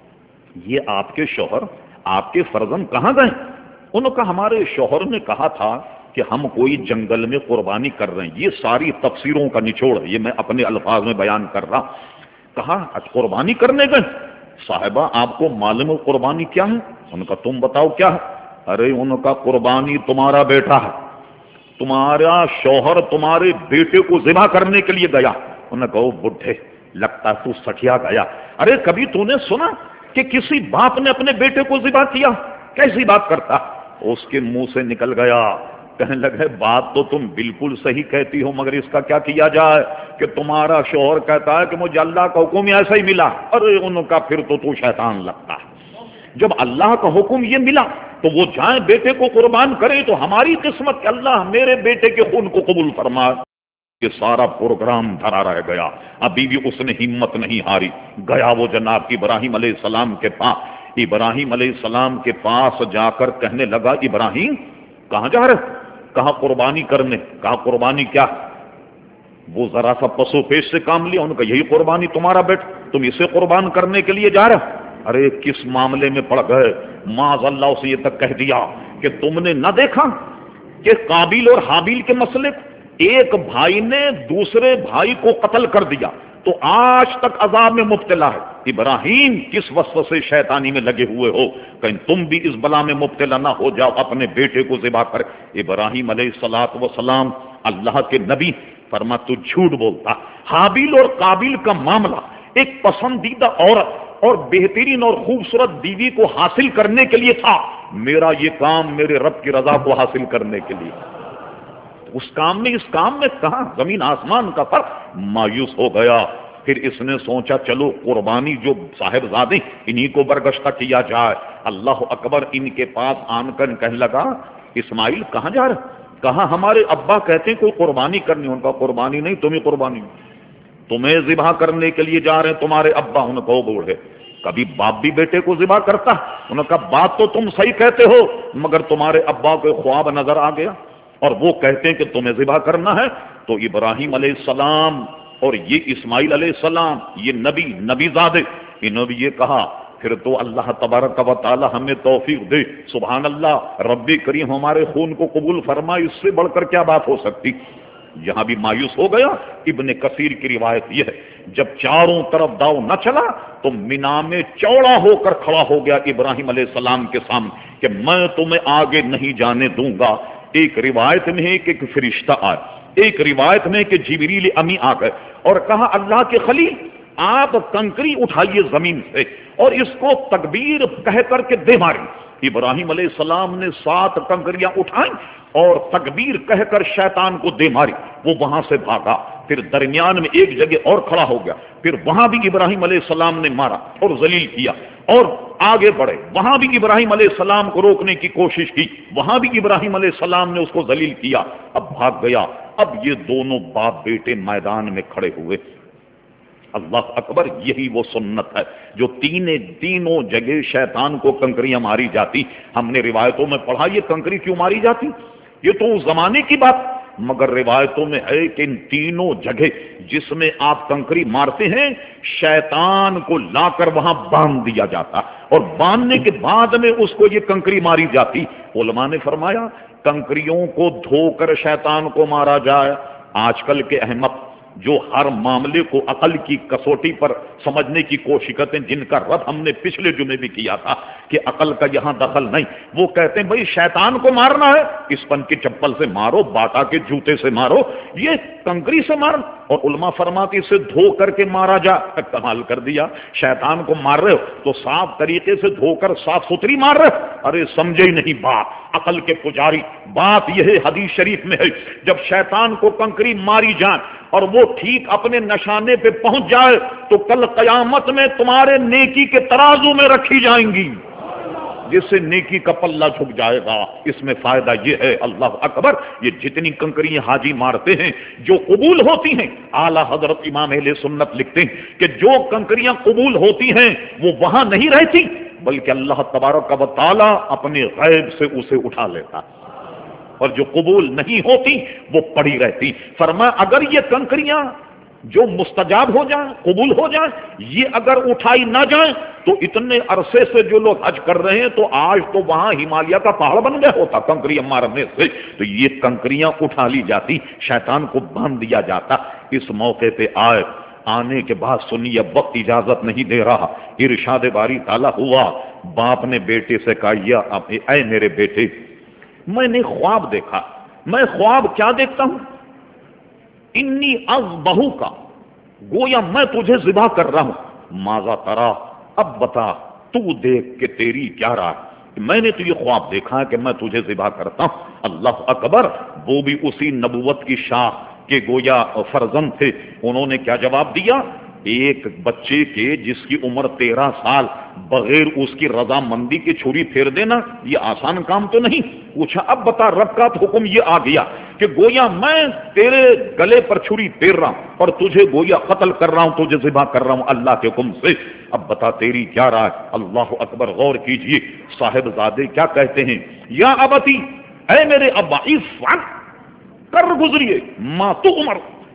Speaker 1: یہ آپ کے شوہر، آپ کے فرزند کہاں گئے؟ انہوں نے کہا ہمارے شوہر نے کہا تھا کہ ہم کوئی جنگل میں قربانی کر رہے ہیں۔ یہ ساری تفسیروں کا نچوڑ ہے، یہ میں اپنے الفاظ میں بیان کر رہا۔ کہا آج قربانی کرنے گئے؟ صاحبہ آپ کو معلوم ہے قربانی کیا ہے؟ ان کا تم بتاؤ کیا ہے؟ ارے ان کا قربانی تمہارا بیٹا ہے، تمہارا شوہر تمہارے بیٹے کو ذبح کرنے کے لیے گیا۔ انہوں نے کہا بڈھے لگتا تو سٹیا گیا، ارے کبھی تو نے سنا کہ کسی باپ نے اپنے بیٹے کو ذبح کیا؟ کیسی بات کرتا؟ اس کے منہ سے نکل گیا، کہنے لگے بات تو تم بالکل صحیح کہتی ہو، مگر اس کا کیا کیا جائے کہ تمہارا شوہر کہتا ہے کہ مجھے اللہ کا حکم ایسا ہی ملا۔ ارے انہوں کا پھر تو تو شیطان لگتا ہے، جب اللہ کا حکم یہ ملا تو وہ جائیں بیٹے کو قربان کرے، تو ہماری قسمت کہ اللہ میرے بیٹے کے خون کو قبول فرمائے۔ یہ سارا پروگرام دھرا رہ گیا، ابھی بھی اس نے ہمت نہیں ہاری، گیا وہ جناب ابراہیم علیہ السلام کے پاس۔ ابراہیم علیہ السلام کے پاس جا کر کہنے لگا ابراہیم کہاں جا رہے؟ کہاں قربانی کرنے؟ کہا قربانی کیا؟ وہ ذرا سا پسو پیش سے کام لیا، انہوں نے کہا یہی قربانی تمہارا بیٹا، تم اسے قربان کرنے کے لیے جا رہے؟ ارے کس معاملے میں پڑ گئے؟ معاذ اللہ اسے یہ تک کہہ دیا کہ تم نے نہ دیکھا کہ قابیل اور حابیل کے مسئلے، ایک بھائی نے دوسرے بھائی کو قتل کر دیا، تو آج تک عذاب میں مبتلا ہے۔ ابراہیم کس وسوسے شیطانی میں لگے ہوئے ہو کہیں تم بھی اس بلا میں مبتلا نہ ہو جاؤ، اپنے بیٹے کو ذبح کر۔ ابراہیم علیہ الصلوۃ والسلام اللہ کے نبی، فرما تو جھوٹ بولتا۔ حابیل اور قابیل کا معاملہ ایک پسندیدہ عورت اور بہترین اور خوبصورت بیوی کو حاصل کرنے کے لیے تھا، میرا یہ کام میرے رب کی رضا کو حاصل کرنے کے لیے۔ اس کام میں اس کام میں کہاں زمین آسمان کا فرق۔ مایوس ہو گیا، پھر اس نے سوچا چلو قربانی جو صاحبزادے انہی کو برگشتہ کیا جائے۔ اللہ اکبر، ان کے پاس آن کر کہنے لگا اسماعیل کہاں جا رہے؟ کہا ہمارے ابا کہتے ہیں کوئی قربانی کرنی، ان کا قربانی نہیں تمہیں قربانی، تمہیں ذبح کرنے کے لیے جا رہے ہیں تمہارے ابا۔ ان کو بوڑھے کبھی باپ بھی بیٹے کو ذبح کرتا؟ انہوں نے کہا بات تو تم صحیح کہتے ہو، مگر تمہارے ابا کو خواب نظر آ گیا اور وہ کہتے ہیں کہ تمہیں ذبح کرنا ہے۔ تو ابراہیم علیہ السلام اور یہ اسماعیل علیہ السلام، یہ نبی نبی زادے، انہوں نے یہ کہا پھر تو اللہ تبارک و تعالی ہمیں توفیق دے۔ سبحان اللہ، رب کریم ہمارے خون کو قبول فرمائے، اس سے بڑھ کر کیا بات ہو سکتی۔ یہاں بھی مایوس ہو گیا۔ ابن کثیر کی روایت یہ ہے جب چاروں طرف داؤ نہ چلا تو مینا میں چوڑا ہو کر کھڑا ہو گیا ابراہیم علیہ السلام کے سامنے کہ میں تمہیں آگے نہیں جانے دوں گا۔ ایک روایت میں ہے کہ ایک فرشتہ آئے، ایک روایت میں کہ جبریل امی آ گئے اور کہا اللہ کے خلیل آپ کنکری اٹھائیے زمین سے اور اس کو تکبیر کہہ کر کے دے ماری۔ ابراہیم علیہ السلام نے سات کنکریاں اٹھائیں اور تکبیر کہہ کر شیطان کو دے ماری، وہ وہاں سے بھاگا۔ پھر درمیان میں ایک جگہ اور کھڑا ہو گیا، پھر وہاں بھی ابراہیم علیہ السلام نے مارا اور ذلیل کیا اور آگے بڑھے، وہاں بھی ابراہیم علیہ السلام کو روکنے کی کوشش کی، وہاں بھی ابراہیم علیہ السلام نے اس کو ذلیل کیا، اب بھاگ گیا۔ اب یہ دونوں باپ بیٹے میدان میں کھڑے ہوئے۔ اللہ اکبر، یہی وہ سنت ہے جو تین تینوں جگہ شیطان کو کنکریاں ماری جاتی۔ ہم نے روایتوں میں پڑھا یہ کنکری کیوں ماری جاتی، یہ تو اس زمانے کی بات، مگر روایتوں میں ہے کہ ان تینوں جگہ جس میں آپ کنکری مارتے ہیں شیطان کو لا کر وہاں باندھ دیا جاتا اور باندھنے کے بعد میں اس کو یہ کنکری ماری جاتی۔ علماء نے فرمایا کنکریوں کو دھو کر شیطان کو مارا جائے۔ آج کل کے احمق جو ہر معاملے کو عقل کی کسوٹی پر سمجھنے کی کوشش کرتے ہیں، جن کا رد ہم نے پچھلے جمعے بھی کیا تھا کہ عقل کا یہاں دخل نہیں، وہ کہتے ہیں بھئی شیطان کو مارنا ہے اس پن کی چپل سے مارو، باٹا کے جوتے سے مارو، یہ کنکری سے مار، اور علماء فرماتے اسے دھو کر کے مارا جا۔ کمال کر دیا، شیطان کو مار رہے ہو تو صاف طریقے سے دھو کر صاف ستھری مار رہے ہو۔ ارے سمجھے ہی نہیں بات، عقل کے پجاری، بات یہ ہے حدیث شریف میں ہے جب شیطان کو کنکری ماری جائے اور وہ ٹھیک اپنے نشانے پہ پہنچ جائے تو کل قیامت میں تمہارے نیکی کے ترازو میں رکھی جائیں گی، جس سے نیکی کا پلہ جھک جائے گا۔ اس میں فائدہ یہ ہے، اللہ اکبر، یہ جتنی کنکریاں حاجی مارتے ہیں جو قبول ہوتی ہیں، اعلیٰ حضرت امام اہل سنت لکھتے ہیں کہ جو کنکریاں قبول ہوتی ہیں وہ وہاں نہیں رہتی بلکہ اللہ تبارک و تعالی اپنے غیب سے اسے اٹھا لیتا، اور جو قبول نہیں ہوتی وہ پڑی رہتی۔ فرمایا اگر یہ کنکریاں جو مستجاب ہو جائیں، قبول ہو جائیں، یہ اگر اٹھائی نہ جائیں تو اتنے عرصے سے جو لوگ حج کر رہے ہیں تو آج تو وہاں ہمالیہ کا پہاڑ بن گیا ہوتا کنکریاں مارنے سے، تو یہ کنکریاں اٹھا لی جاتی، شیطان کو باندھ دیا جاتا۔ اس موقع پہ آئے، آنے کے بعد سنی اب وقت اجازت نہیں دے رہا، ارشاد باری تعالیٰ ہوا، باپ نے بیٹے سے کہا یا اے میرے بیٹے میں نے خواب دیکھا۔ میں خواب کیا دیکھتا ہوں؟ انی اذبحو کا، گویا میں تجھے ذبح کر رہا ہوں۔ ماذا ترا، اب بتا تو دیکھ کہ تیری کیا رائے۔ میں نے تو یہ خواب دیکھا ہے کہ میں تجھے ذبح کرتا ہوں۔ اللہ اکبر، وہ بھی اسی نبوت کی شاخ کے گویا فرزند تھے۔ انہوں نے کیا جواب دیا؟ ایک بچے کے جس کی عمر تیرہ سال بغیر اس کی رضامندی کی چھری پھیر دینا یہ آسان کام تو نہیں۔ پوچھا اب بتا، رب کا حکم یہ آ گیا کہ گویا میں تیرے گلے پر چھری پھیر رہا ہوں اور تجھے گویا قتل کر رہا ہوں، تجھے ذبح کر رہا ہوں اللہ کے حکم سے۔ اب بتا تیری کیا رائے؟ اللہ اکبر، غور کیجئے صاحبزادے کیا کہتے ہیں، یا ابتی، اے میرے ابا، افعل، کر گزریے، ما تو عمر،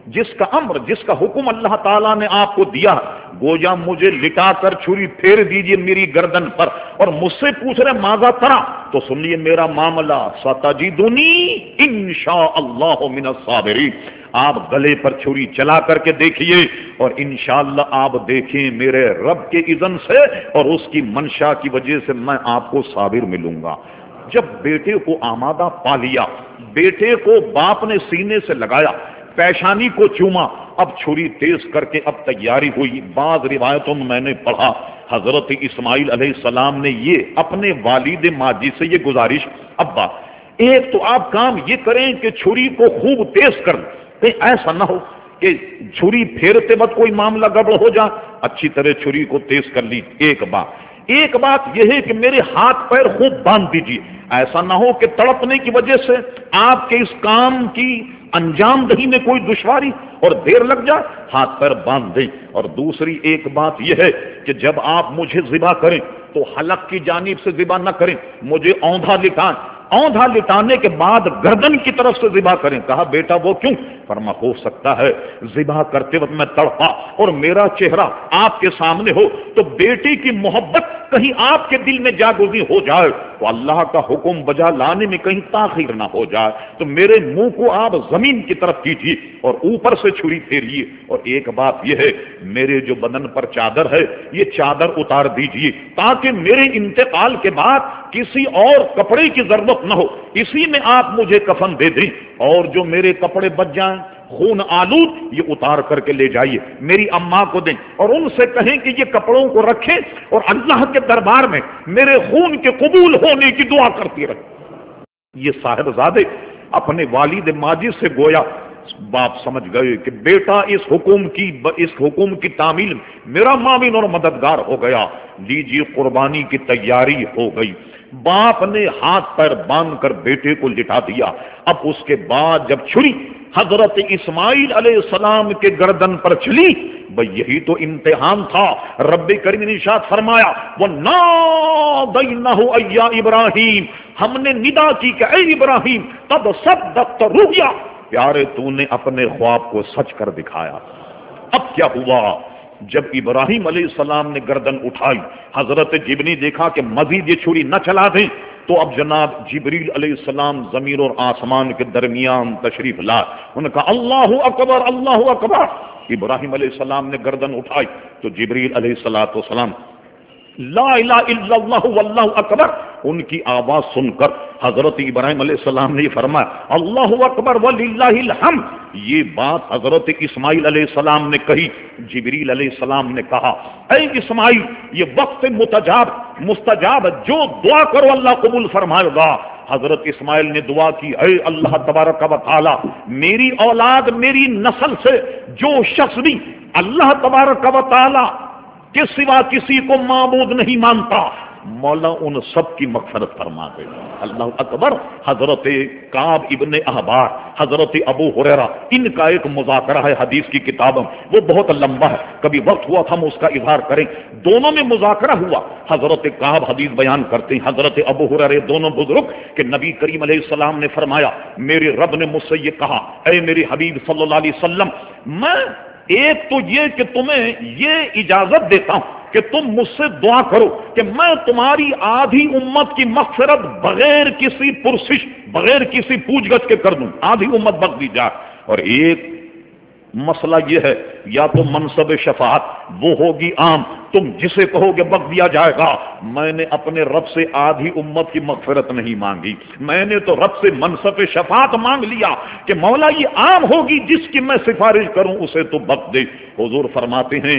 Speaker 1: جس کا امر، جس کا حکم اللہ تعالیٰ نے آپ کو دیا، گویا مجھے لٹا کر چھری پھیر دیجئے میری گردن پر، اور مجھ سے پوچھ رہے ماذا ترا، تو سنیے میرا معاملہ ستجدنی انشاء اللہ من الصابرین۔ آپ گلے پر چھری چلا کر کے دیکھیے اور انشاءاللہ آپ دیکھیں میرے رب کے اذن سے اور اس کی منشا کی وجہ سے میں آپ کو صابر ملوں گا۔ جب بیٹے کو آمادہ پا لیا، بیٹے کو باپ نے سینے سے لگایا، پیشانی کو چوما، اب چھری تیز کر کے اب تیاری ہوئی۔ بعض روایتوں میں میں نے پڑھا حضرت اسماعیل علیہ السلام نے یہ اپنے والد ماجد سے یہ گزارش، ابا ایک تو آپ کام یہ کریں کہ چھری کو خوب تیز کر دیں، کہیں ایسا نہ ہو کہ چھری پھیرتے وقت کوئی معاملہ گڑبڑ ہو جائے، اچھی طرح چھری کو تیز کر لی۔ ایک بات ایک بات یہ ہے کہ میرے ہاتھ پیر خوب باندھ دیجیے، ایسا نہ ہو کہ تڑپنے کی وجہ سے آپ کے اس کام کی انجام دہی میں کوئی دشواری اور دیر لگ جائے، ہاتھ پیر باندھ دیں۔ اور دوسری ایک بات یہ ہے کہ جب آپ مجھے ذبح کریں تو حلق کی جانب سے ذبح نہ کریں، مجھے اوندھا لٹائیں، اوندھا لٹانے کے بعد گردن کی طرف سے ذبح کریں۔ کہا بیٹا وہ کیوں؟ فرما ہو سکتا ہے ذبح کرتے وقت میں تڑپا اور میرا چہرہ آپ کے سامنے ہو تو بیٹی کی محبت کہیں آپ کے دل میں جاگزی ہو جائے تو اللہ کا حکم بجا لانے میں کہیں تاخیر نہ ہو جائے، تو میرے منہ کو آپ زمین کی طرف کیجیے اور اوپر سے چھری پھیریے۔ اور ایک بات یہ ہے میرے جو بدن پر چادر ہے یہ چادر اتار دیجیے تاکہ میرے انتقال کے بعد کسی اور کپڑے کی ضرورت نہ ہو، اسی میں آپ مجھے کفن دے دیں، اور جو میرے کپڑے بچ جائیں خون آلود یہ اتار کر کے لے جائیے میری اماں کو دیں، اور ان سے کہیں کہ یہ کپڑوں کو رکھیں اور اللہ کے دربار میں میرے خون کے قبول ہونے کی دعا کرتی رہیں۔ یہ صاحبزادے اپنے والد ماجد سے گویا باپ سمجھ گئے کہ بیٹا اس حکم کی اس حکم کی تعمیل میرا معاون اور مددگار ہو گیا، لیجیے قربانی کی تیاری ہو گئی۔ باپ نے ہاتھ پیر باندھ کر بیٹے کو لٹا دیا۔ اب اس کے بعد جب چھری حضرت اسماعیل علیہ السلام کے گردن پر چلی، بھئی یہی تو امتحان تھا۔ رب کریم نے ارشاد فرمایا وَنَادَيْنَهُ أَيَّا إِبْرَاهِيمُ، ہم نے ندا کی کہ اے ابراہیم قد صدقت رؤیا، پیارے تو نے اپنے خواب کو سچ کر دکھایا۔ اب کیا ہوا؟ جب ابراہیم علیہ السلام نے گردن اٹھائی، حضرت جبریل نے دیکھا کہ مزید یہ چھری نہ چلا دیں، تو اب جناب جبریل علیہ السلام زمین اور آسمان کے درمیان تشریف لائے۔ انہوں نے کہا اللہ اکبر اللہ اکبر۔ ابراہیم علیہ السلام نے گردن اٹھائی تو جبریل علیہ الصلوۃ والسلام لا الہ الا اللہ واللہ اکبر، ان کی آواز سن کر حضرت ابراہیم علیہ السلام نے یہ فرمایا اللہ اکبر وللہ الحمد۔ یہ بات حضرت اسماعیل علیہ السلام نے کہی، جبریل علیہ السلام نے کہا اے اسماعیل یہ وقت متجاب مستجاب، جو دعا کرو اللہ قبول فرمائے گا۔ حضرت اسماعیل نے دعا کی اے اللہ تبارک و تعالی میری اولاد میری نسل سے جو شخص بھی اللہ تبارک و تعالی کے سوا کسی کو معبود نہیں مانتا، مولا ان سب کی مغفرت فرما دے۔ اللہ اکبر۔ حضرت کعب ابن احبار، حضرت ابو ہریرہ، ان کا ایک مذاکرہ ہے حدیث کی کتابوں، وہ بہت لمبا ہے، کبھی وقت ہوا ہم اس کا اظہار کریں۔ دونوں میں مذاکرہ ہوا، حضرت کعب حدیث بیان کرتے ہیں، حضرت ابو ہریرہ، دونوں بزرگ، کہ نبی کریم علیہ السلام نے فرمایا میرے رب نے مجھ سے یہ کہا اے میرے حبیب صلی اللہ علیہ وسلم، میں ایک تو یہ کہ تمہیں یہ اجازت دیتا ہوں کہ تم مجھ سے دعا کرو کہ میں تمہاری آدھی امت کی مغفرت بغیر کسی پرسش بغیر کسی پوچھ گچھ کے کر دوں، آدھی امت بخش دی جائے۔ اور ایک مسئلہ یہ ہے یا تو منصب شفاعت وہ ہوگی عام، تم جسے کہو گے بخش دیا جائے گا۔ میں نے اپنے رب سے آدھی امت کی مغفرت نہیں مانگی، میں نے تو رب سے منصب شفاعت مانگ لیا کہ مولا یہ عام ہوگی، جس کی میں سفارش کروں اسے تو بخش دے۔ حضور فرماتے ہیں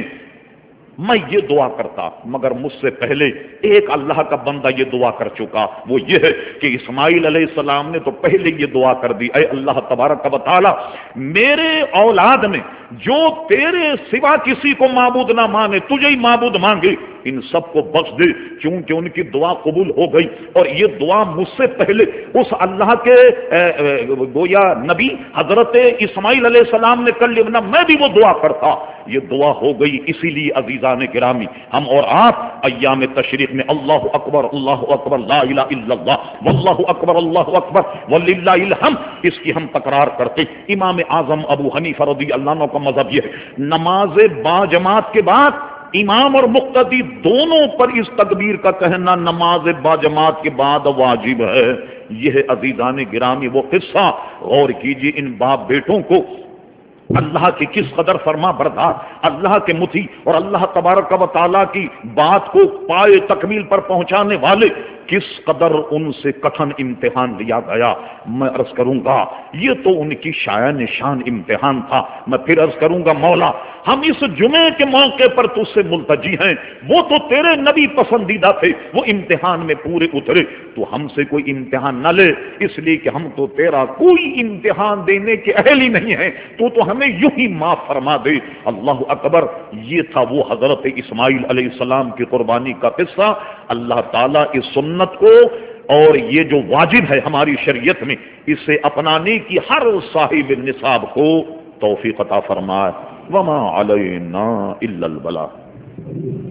Speaker 1: میں یہ دعا کرتا مگر مجھ سے پہلے ایک اللہ کا بندہ یہ دعا کر چکا، وہ یہ ہے کہ اسماعیل علیہ السلام نے تو پہلے یہ دعا کر دی اے اللہ تبارک و تعالی میرے اولاد میں جو تیرے سوا کسی کو معبود نہ مانے تجھے ہی معبود مانگے، ان سب کو بخش دے، چونکہ ان کی دعا قبول ہو گئی، اور یہ دعا مجھ سے پہلے اس اللہ کے گویا نبی حضرت اسماعیل علیہ السلام نے کر لی، میں بھی وہ دعا کرتا، یہ دعا ہو گئی۔ اسی لیے عزیزان گرامی، ہم اور آپ ایام تشریق میں اللہ اکبر اللہ اکبر لا الہ الا اللہ واللہ اکبر اللہ اکبر وللہ الحمد، اس کی ہم تکرار کرتے۔ امام اعظم ابو حنیفہ رضی اللہ عنہ کا مذہب یہ ہے، نماز با جماعت کے بعد امام اور مقتدی دونوں پر اس تکبیر کا کہنا نماز با جماعت کے بعد واجب ہے۔ یہ ہے عزیزان گرامی وہ قصہ، غور کیجیے ان باپ بیٹوں کو اللہ کی کس قدر فرما بردار، اللہ کے مطیع اور اللہ تبارک و تعالیٰ کی بات کو پائے تکمیل پر پہنچانے والے کس قدر ان سے کٹھن امتحان لیا گیا۔ میں عرض کروں گا یہ تو ان کی شایع نشان امتحان تھا۔ میں پھر عرض کروں گا مولا ہم اس جمعے کے موقع پر تجھ سے ملتجی ہیں، وہ تو تیرے نبی پسندیدہ تھے، وہ امتحان میں پورے اترے، تو ہم سے کوئی امتحان نہ لے، اس لیے کہ ہم تو تیرا کوئی امتحان دینے کے اہل ہی نہیں ہیں، تو تو ہمیں یوں ہی معاف فرما دے۔ اللہ اکبر، یہ تھا وہ حضرت اسماعیل علیہ السلام کی قربانی کا قصہ۔ اللہ تعالیٰ اس سنت کو اور یہ جو واجب ہے ہماری شریعت میں، اسے اپنانے کی ہر صاحب نصاب کو توفیق عطا فرمائے۔ وما علینا الا البلاغ۔